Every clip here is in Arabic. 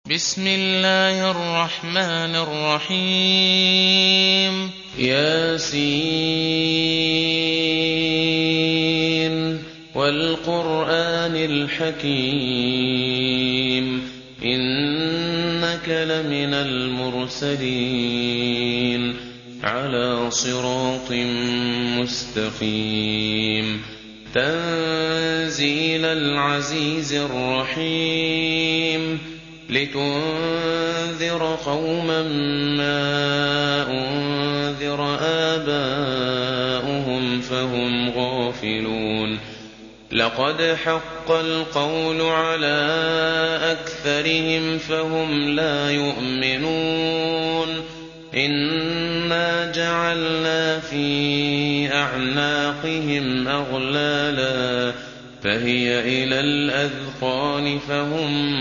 بسم الله الرحمن الرحيم ياسين والقرآن الحكيم إنك لمن المرسلين على صراط مستقيم تنزيل العزيز الرحيم لتنذر قوما ما أنذر آباؤهم فهم غافلون لقد حق القول على أكثرهم فهم لا يؤمنون إنا جعلنا في أعناقهم أغلالا فهي إلى الأذقان فهم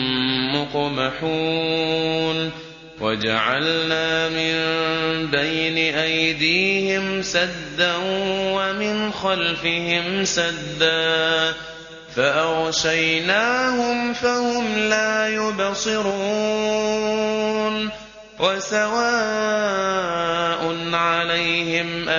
مقمحون وجعلنا من بين أيديهم سدا ومن خلفهم سدا فأغشيناهم فهم لا يبصرون وسواء عليهم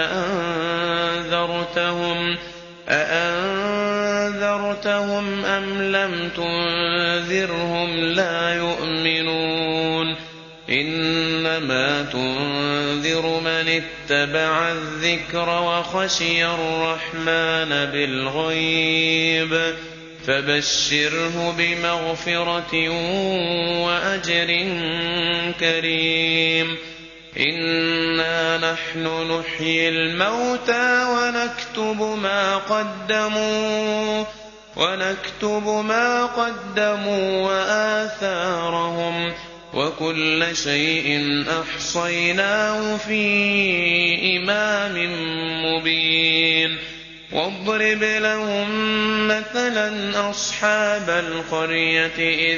أأنذرتهم أم لم تنذرهم لا يؤمنون إنما تنذر من اتبع الذكر وخشي الرحمن بالغيب فبشره بمغفرة وأجر كريم إنا نحن نحيي الموتى ونكتب ما قدموا وآثارهم وكل شيء أحصيناه في إمام مبين واضرب لهم مثلا أصحاب القرية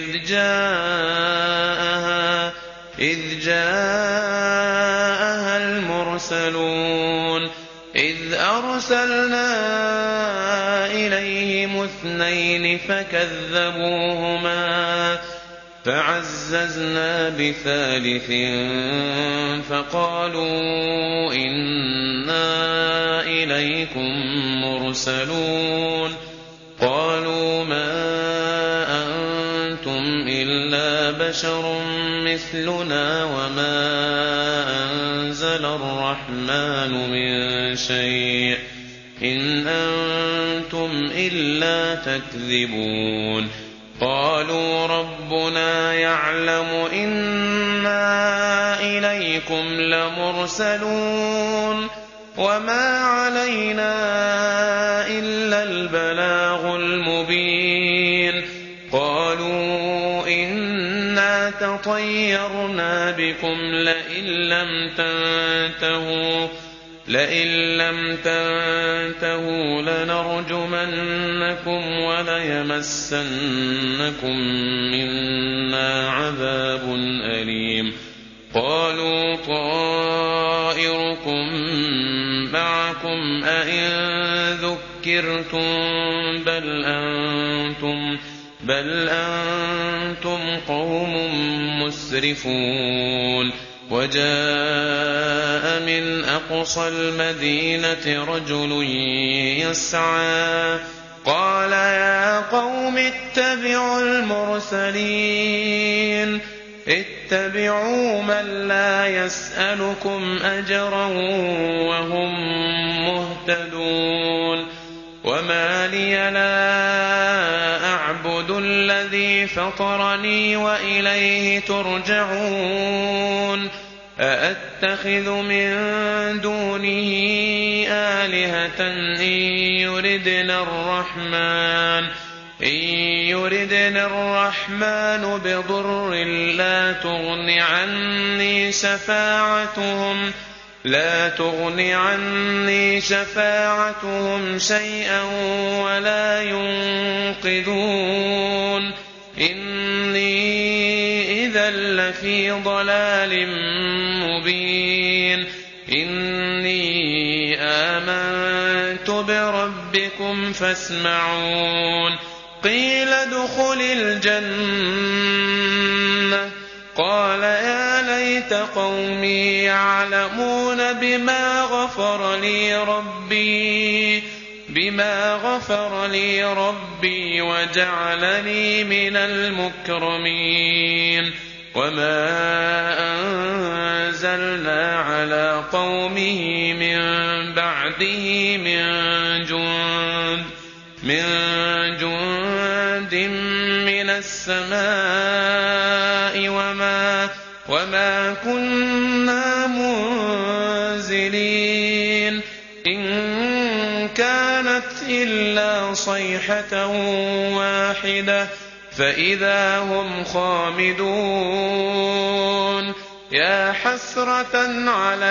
إذ جاءها المرسلون إذ أرسلنا إليهم 2 فكذبوهما فعززنا بثالث فقالوا إنا إليكم مرسلون قالوا ما أنتم إلا بشر مثلنا وما أنزل الرحمن من شيء إن أنتم إلا تكذبون قالوا ربنا يعلم إنا إليكم لمرسلون وما علينا إلا البلاغ المبين قالوا إنا تطيرنا بكم لئن لم تنتهوا لنرجمنكم وليمسنكم منا عذاب أليم قالوا طائركم معكم أئن ذكرتم بل أنتم قوم مسرفون وجاء من أقصى المدينة رجل يسعى قال يا قوم اتبعوا المرسلين اتبعوا من لا يسألكم أجرا وهم مهتدون وما لي لا أعبد الذي فطرني وإليه ترجعون أأتخذ من دونه آلهة إن يردنا الرحمن بضر لا تغن عني شفاعتهم شيئا ولا ينقذون إني إذا لفي ضلال مبين إني آمنت بربكم فاسمعون قيل ادخل الجنة ليت قومي يعلمون بما غفر لي ربي وجعلني من المكرمين وما أنزلنا على قومه من بعده من جند من السماء وما كنا منزلين إن كانت إلا صيحة واحدة فإذا هم خامدون يا حسرة على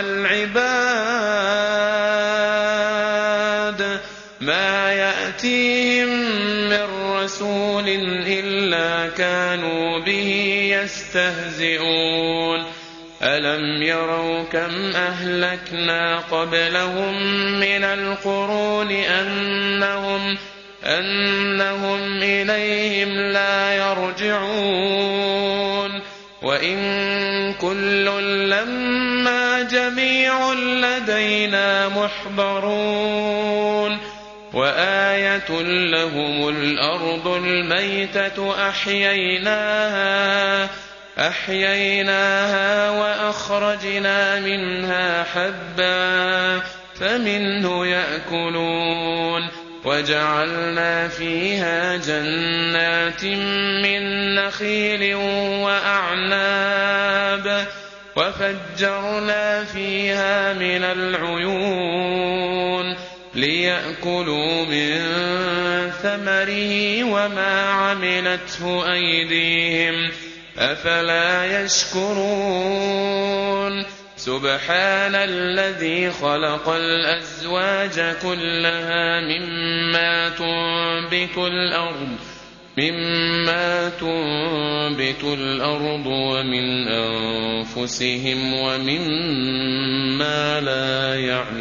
العباد ما يأتيهم من رسول إلا كانوا به يستهزئون ألم يروا كم أهلكنا قبلهم من القرون أنهم إليهم لا يرجعون وإن كل لما جميع لدينا محضرون وآية لهم الأرض الميتة أحييناها وأخرجنا منها حبا فمنه يأكلون وجعلنا فيها جنات من نخيل وأعناب وفجرنا فيها من العيون ليأكلوا من ثمره وما عملته أيديهم أفلا يشكرون سبحان الذي خلق الأزواج كلها مما تنبت الأرض ومن أنفسهم ومما لا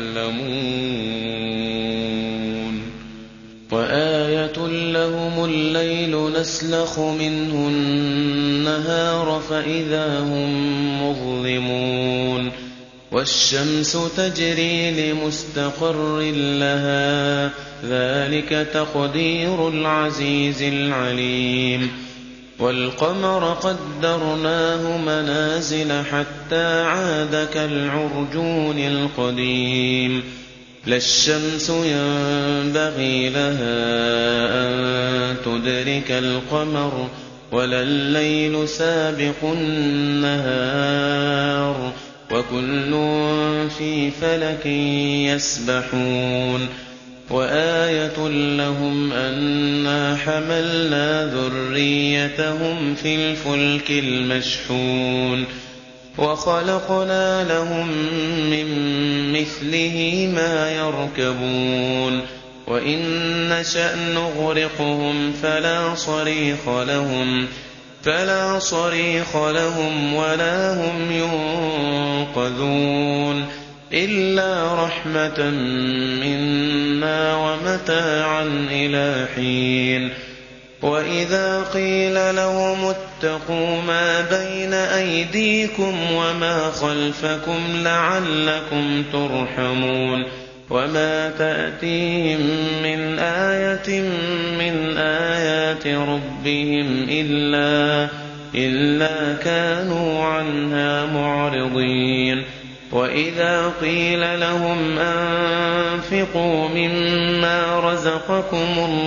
يعلمون وآية لهم الليل نسلخ منه النهار فإذا هم مظلمون والشمس تجري لمستقر لها ذلك تقدير العزيز العليم والقمر قدرناه منازل حتى عاد كالعرجون القديم لا الشمس ينبغي لها أن تدرك القمر ولا الليل سابق النهار وكل في فلك يسبحون وآية لهم أنا حملنا ذريتهم في الفلك المشحون وخلقنا لهم من مثله ما يركبون وإن نشأ نغرقهم فلا صريخ لهم ولا هم ينقذون إلا رحمة منا ومتاعا إلى حين وإذا قيل لهم اتقوا ما بين أيديكم وما خلفكم لعلكم ترحمون وما تأتيهم من آية من آيات ربهم إلا كانوا عنها معرضين وإذا قيل لهم أنفقوا مما رزقكم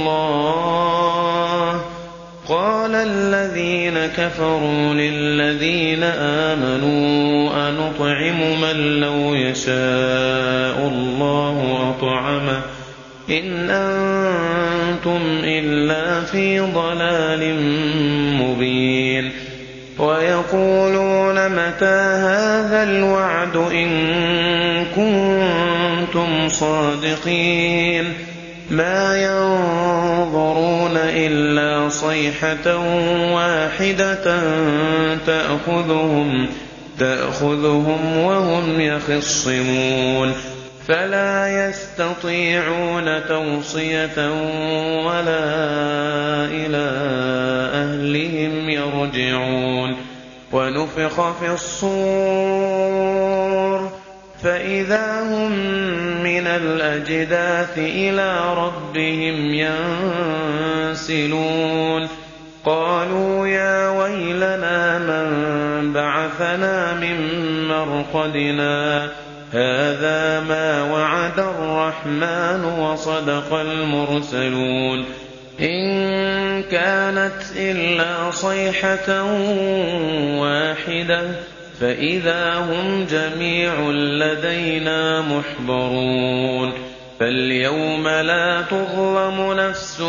الله قال الذين كفروا للذين آمنوا أنطعم من لو يشاء الله أطعمه إن أنتم إلا في ضلال مبين ويقولون متى هذا الوعد إن كنتم صادقين ما ينظرون إلا صيحة واحدة تأخذهم وهم يخصمون فلا يستطيعون توصية ولا إلى أهلهم يرجعون ونفخ في الصور فإذا هم من الأجداث إلى ربهم ينسلون قالوا يا ويلنا من بعثنا من مرقدنا هذا ما وعد الرحمن وصدق المرسلون إن كانت إلا صيحة واحدة فإذا هم جميع لدينا محضرون فاليوم لا تظلم نفس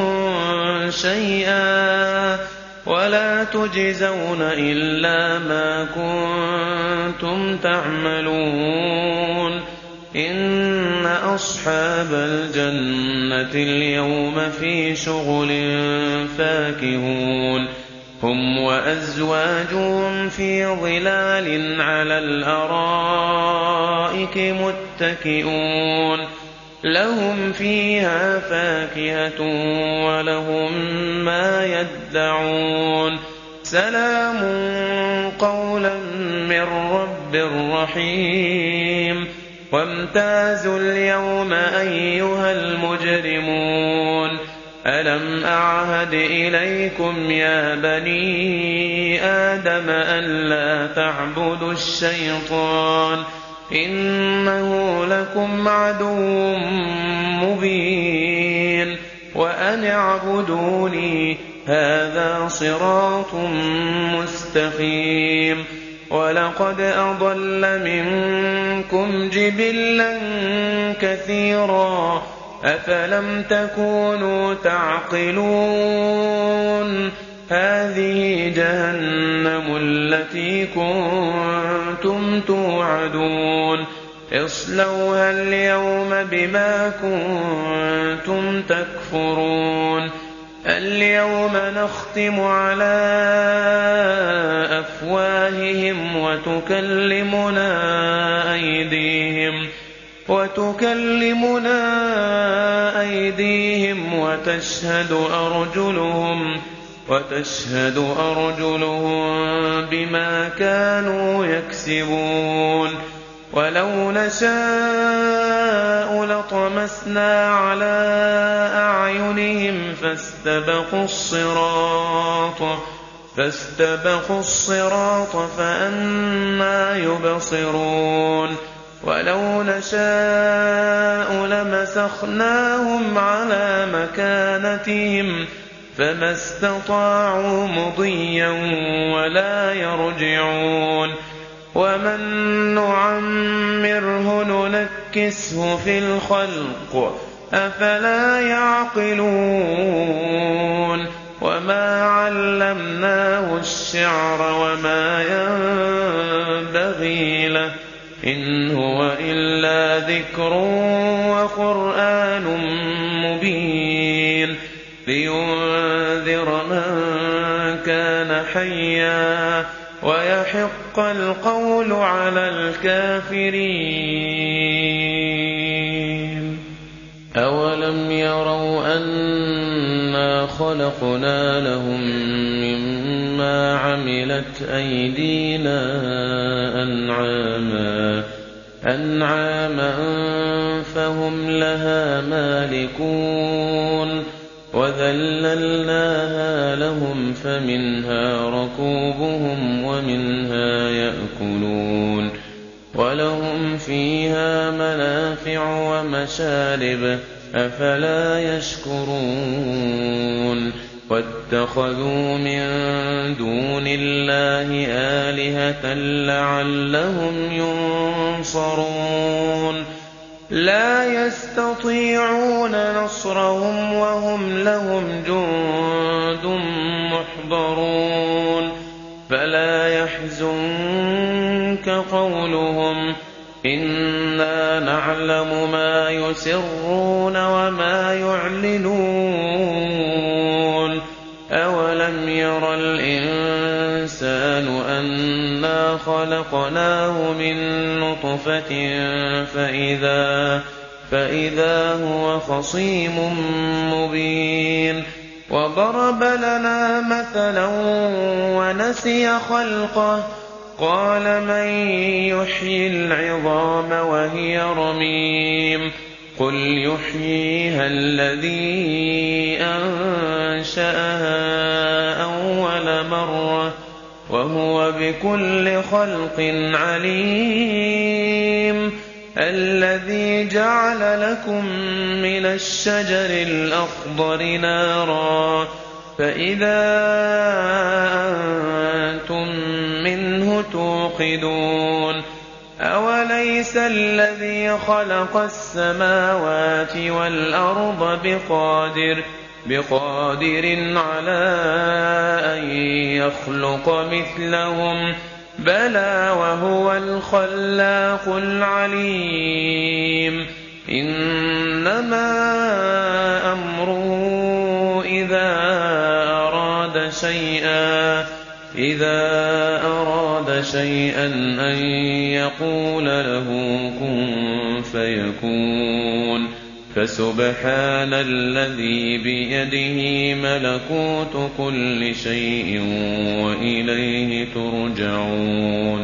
شيئا ولا تجزون إلا ما كنتم تعملون إن أصحاب الجنة اليوم في شغل فاكهون هم وأزواجهم في ظلال على الأرائك متكئون لهم فيها فاكهة ولهم ما يدعون سلام قولا من رب رحيم وامتازوا اليوم أيها المجرمون ألم أعهد إليكم يا بني آدم ألا تعبدوا الشيطان إنه لكم عدو مبين وأن اعبدوني هذا صراط مستقيم ولقد أضل منكم جبلا كثيرا أفلم تكونوا تعقلون هذه جهنم التي كنتم توعدون اصلوها اليوم بما كنتم تكفرون اليوم نختم على أفواههم وتكلمنا أيديهم وتشهد أرجلهم بما كانوا يكسبون ولو نشاء لطمسنا على أعينهم فاستبقوا الصراط فأنى يبصرون ولو نشاء لمسخناهم على مكانتهم فما استطاعوا مضيا ولا يرجعون ومن نعمره ننكسه في الخلق أفلا يعقلون وما علمناه الشعر وما ينبغي له إن هو إلا ذكر وقرآن مبين لينذر من كان حيا ويحق القول على الكافرين أولم يروا أنا خلقنا لهم مما عملت أيدينا أنعاما فهم لها مالكون وذللناها لهم فمنها ركوبهم ومنها يأكلون ولهم فيها منافع ومشارب أفلا يشكرون واتخذوا من دون الله آلهة لعلهم ينصرون لا يستطيعون نصرهم وهم لهم جند محضرون فلا يحزنك قولهم إنا نعلم ما يسرون وما يعلنون أولم ير الإنسان أنا خلقناه من نطفة فإذا هو خصيم مبين وضرب لنا مثلا ونسي خلقه قال من يحيي العظام وهي رميم قل يحييها الذي أنشأها أول مرة وهو بكل خلق عليم الذي جعل لكم من الشجر الأخضر نارا فإذا أنتم منه توقدون أوليس الذي خلق السماوات والأرض بقادر على أن يخلق مثلهم بلى وهو الخلاق العليم إنما أمره إذا أراد شيئا أن يقول له كن فيكون فسبحان الذي بيده ملكوت كل شيء وإليه ترجعون